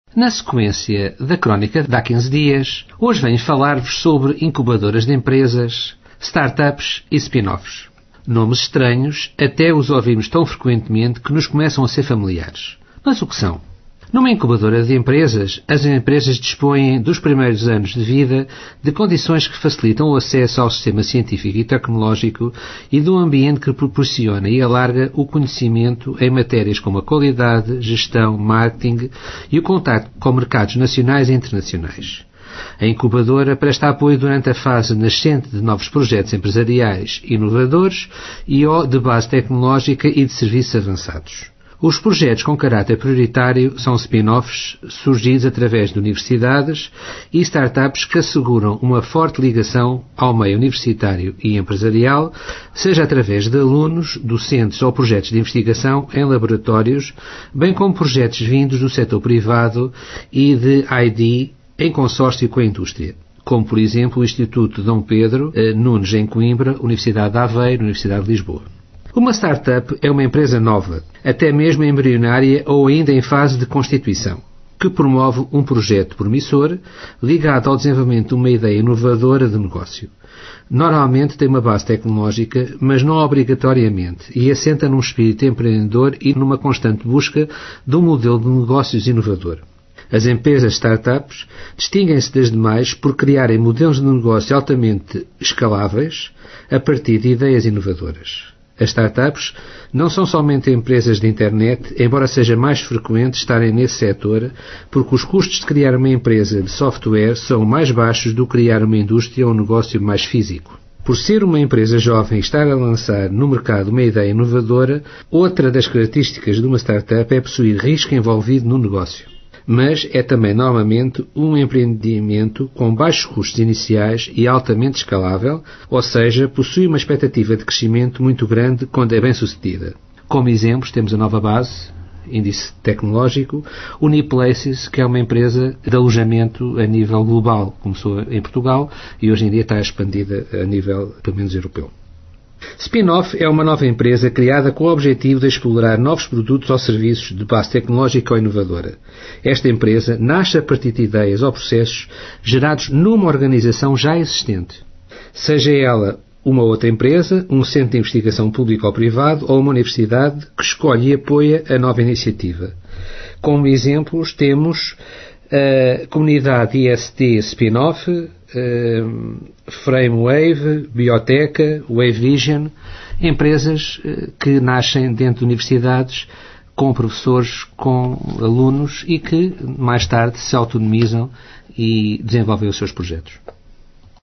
Na sequência da crónica de há 15 dias, hoje venho falar-vos sobre incubadoras de empresas, startups e spin-offs. Nomes estranhos, até os ouvimos tão frequentemente que nos começam a ser familiares. Mas o que são? Numa incubadora de empresas, as empresas dispõem dos primeiros anos de vida de condições que facilitam o acesso ao sistema científico e tecnológico e de um ambiente que proporciona e alarga o conhecimento em matérias como a qualidade, gestão, marketing e o contacto com mercados nacionais e internacionais. A incubadora presta apoio durante a fase nascente de novos projetos empresariais inovadores e ou de base tecnológica e de serviços avançados. Os projetos com caráter prioritário são spin-offs surgidos através de universidades e startups que asseguram uma forte ligação ao meio universitário e empresarial, seja através de alunos, docentes ou projetos de investigação em laboratórios, bem como projetos vindos do setor privado e de ID em consórcio com a indústria, como por exemplo o Instituto Dom Pedro Nunes em Coimbra, Universidade de Aveiro, Universidade de Lisboa. Uma startup é uma empresa nova, até mesmo embrionária ou ainda em fase de constituição, que promove um projeto promissor ligado ao desenvolvimento de uma ideia inovadora de negócio. Normalmente tem uma base tecnológica, mas não obrigatoriamente, e assenta num espírito empreendedor e numa constante busca de um modelo de negócios inovador. As empresas startups distinguem-se das demais por criarem modelos de negócio altamente escaláveis a partir de ideias inovadoras. As startups não são somente empresas de internet, embora seja mais frequente estarem nesse setor, porque os custos de criar uma empresa de software são mais baixos do que criar uma indústria ou um negócio mais físico. Por ser uma empresa jovem e estar a lançar no mercado uma ideia inovadora, outra das características de uma startup é possuir risco envolvido no negócio. Mas é também, normalmente, um empreendimento com baixos custos iniciais e altamente escalável, ou seja, possui uma expectativa de crescimento muito grande quando é bem sucedida. Como exemplos, temos a Nova Base, índice tecnológico, Uniplaces, que é uma empresa de alojamento a nível global, começou em Portugal e hoje em dia está expandida a nível, pelo menos, europeu. Spin-off é uma nova empresa criada com o objetivo de explorar novos produtos ou serviços de base tecnológica ou inovadora. Esta empresa nasce a partir de ideias ou processos gerados numa organização já existente. Seja ela uma outra empresa, um centro de investigação público ou privado ou uma universidade que escolhe e apoia a nova iniciativa. Como exemplos temos a comunidade IST Spin-off, Framewave, Bioteca, Wavevision, empresas que nascem dentro de universidades com professores, com alunos e que mais tarde se autonomizam e desenvolvem os seus projetos.